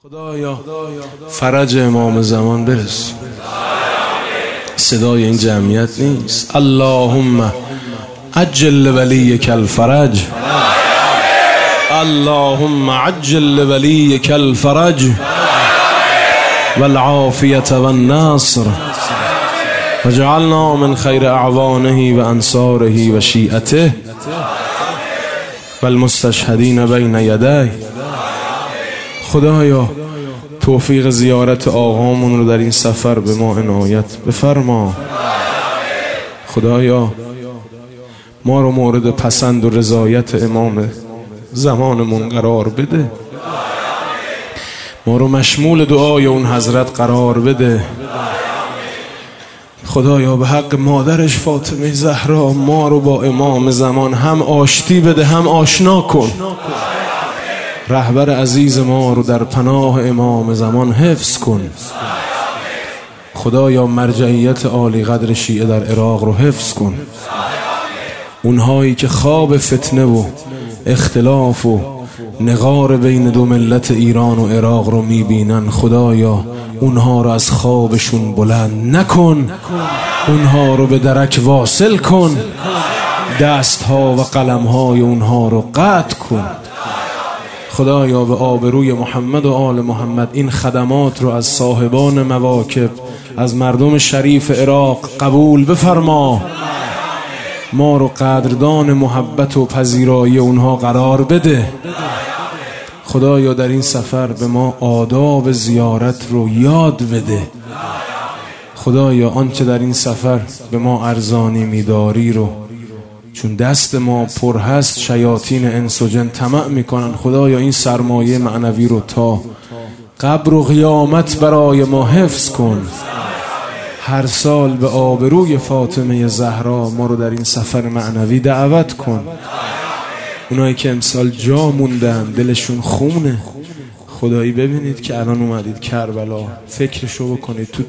خدایا فرج امام زمان برس. صدای این جمعیت نیست. اللهم عجل لولیک الفرج، اللهم عجل لولیک الفرج والعافیة والنصر وجعلنا من خیر اعوانه و انصاره و شیعته والمستشهدین بین یدیه. خدایا توفیق زیارت آقامون رو در این سفر به ما عنایت بفرما. خدایا ما رو مورد پسند و رضایت امام زمانمون قرار بده، ما رو مشمول دعای اون حضرت قرار بده. خدایا به حق مادرش فاطمه زهرا ما رو با امام زمان هم آشتی بده هم آشنا کن. رهبر عزیز ما رو در پناه امام زمان حفظ کن. خدایا مرجعیت عالی قدر شیعه در عراق رو حفظ کن. اونهایی که خواب فتنه و اختلاف و نقار بین دو ملت ایران و عراق رو میبینن، خدایا اونها رو از خوابشون بلند نکن، اونها رو به درک واصل کن، دستها و قلمهای اونها رو قطع کن. خدایا به آبروی محمد و آل محمد این خدمات رو از صاحبان مواکب، از مردم شریف عراق قبول بفرما. ما رو قدردان محبت و پذیرایی اونها قرار بده. خدایا در این سفر به ما آداب زیارت رو یاد بده. خدایا آنچه در این سفر به ما ارزانی میداری رو، چون دست ما پر هست شیاطین انس و جن طمع میکنن، خدایا این سرمایه معنوی رو تا قبر و قیامت برای ما حفظ کن. هر سال به آبروی فاطمه زهرا ما رو در این سفر معنوی دعوت کن. اونایی که امسال جا موندن دلشون خونه، خدایی ببینید که الان اومدید کربلا، فکرشو بکنید تو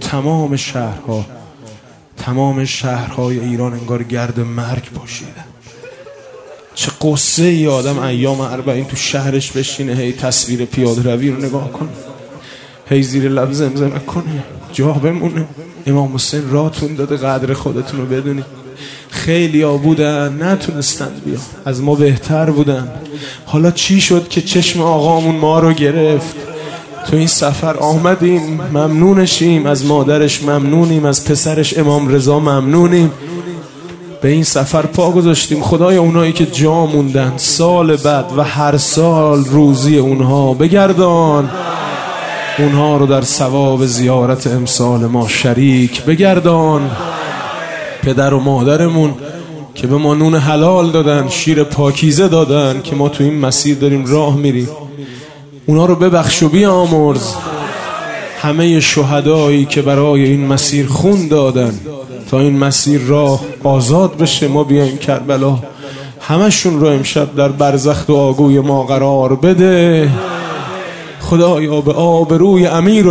تمام شهرهای ایران انگار گرد مرگ پاشیدن. چه قصه ای آدم ایام 40 تو شهرش بشینه هی تصویر پیاده روی رو نگاه کنه، هی زیر لب زمزمه کنه جا بمونه. امام حسین راتون داده قدر خودتون رو بدونید. خیلی ها بودن نتونستن بیان، از ما بهتر بودن. حالا چی شد که چشم آقامون ما رو گرفت؟ تو این سفر آمدیم، ممنونشیم، از مادرش ممنونیم، از پسرش امام رضا ممنونیم، به این سفر پا گذاشتیم. خدای اونایی که جا موندن سال بعد و هر سال روزی اونها بگردان، اونها رو در ثواب زیارت امسال ما شریک بگردان. پدر و مادرمون که به ما نون حلال دادن، شیر پاکیزه دادن که ما تو این مسیر داریم راه میریم، اونا رو ببخش و بیامرز. همه شهدایی که برای این مسیر خون دادن تا این مسیر راه آزاد بشه ما بیایم کربلا، همشون رو امشب در برزخ و آگوی ما قرار بده. خدایا به آبروی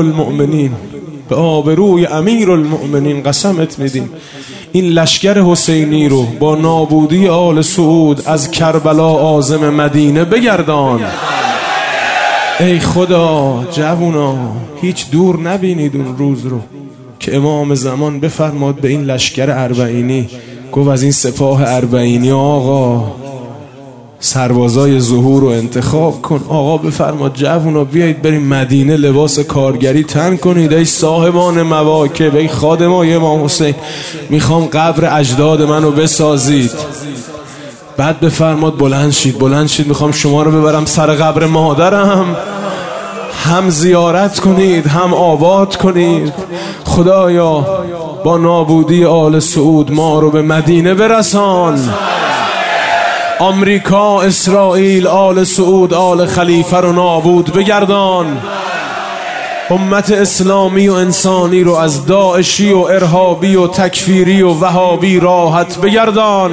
امیرالمؤمنین قسمت میدیم این لشکر حسینی رو با نابودی آل سعود از کربلا عازم مدینه بگردان. ای خدا جوونا هیچ دور نبینید اون روز رو که امام زمان بفرماد به این لشکر اربعینی، گفت از این سپاه اربعینی آقا سربازای ظهور رو انتخاب کن. آقا بفرماد جوونا بیایید بریم مدینه لباس کارگری تن کنید. ای صاحبان مواکب، ای خادمای امام حسین، میخوام قبر اجداد منو بسازید. بعد بفرماد بلند شید میخوام شما رو ببرم سر قبر مادرم، هم زیارت کنید هم آباد کنید. خدایا با نابودی آل سعود ما رو به مدینه برسان. آمریکا، اسرائیل، آل سعود، آل خلیفه رو نابود بگردان. امت اسلامی و انسانی رو از داعشی و ارهابی و تکفیری و وهابی راحت بگردان.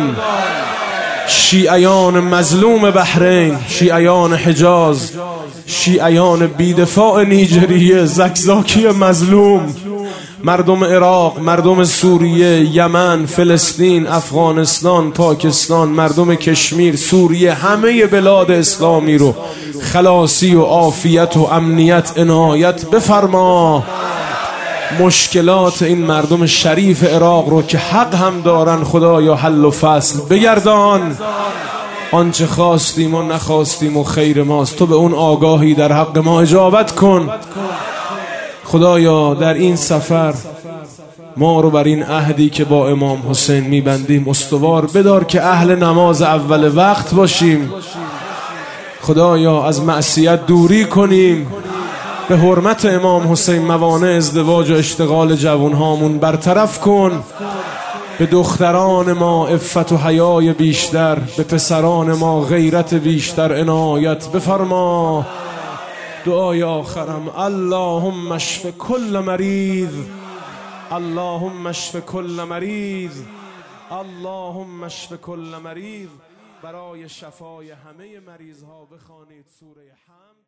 شیعیان مظلوم بحرین، شیعیان حجاز، شیعیان بیدفاع نیجریه، زکزاکی مظلوم، مردم عراق، مردم سوریه، یمن، فلسطین، افغانستان، پاکستان، مردم کشمیر، سوریه، همه بلاد اسلامی رو خلاصی و عافیت و امنیت عنایت بفرما. مشکلات این مردم شریف عراق رو که حق هم دارن خدایا حل و فصل بگردان. آنچه خواستیم و نخواستیم و خیر ماست، تو به اون آگاهی در حق ما اجابت کن. خدایا در این سفر ما رو بر این عهدی که با امام حسین میبندیم استوار بدار که اهل نماز اول وقت باشیم. خدایا از معصیت دوری کنیم. به حرمت امام حسین موانع ازدواج و اشتغال جوانهامون برطرف کن. به دختران ما عفت و حیای بیشتر، به پسران ما غیرت بیشتر عنایت بفرما. دعای آخرم اللهم اشف کل مریض، اللهم اشف کل مریض، اللهم اشف کل مریض. برای شفای همه مریض ها بخوانید سوره حمد.